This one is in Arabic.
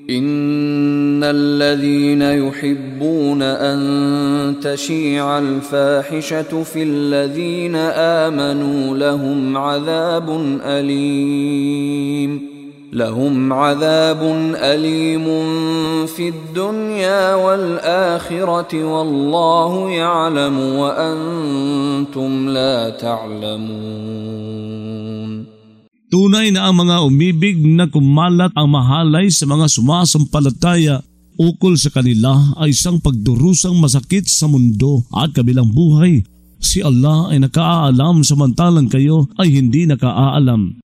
إن الذين يحبون أن تشيع الفاحشة في الذين آمنوا لهم عذاب أليم في الدنيا والآخرة والله يعلم وأنتم لا تعلمون. Tunay na ang mga umibig na kumalat ang mahalay sa mga sumasampalataya ukol sa kanila ay isang pagdurusang masakit sa mundo at kabilang buhay. Si Allah ay nakaalam samantalang kayo ay hindi nakaalam.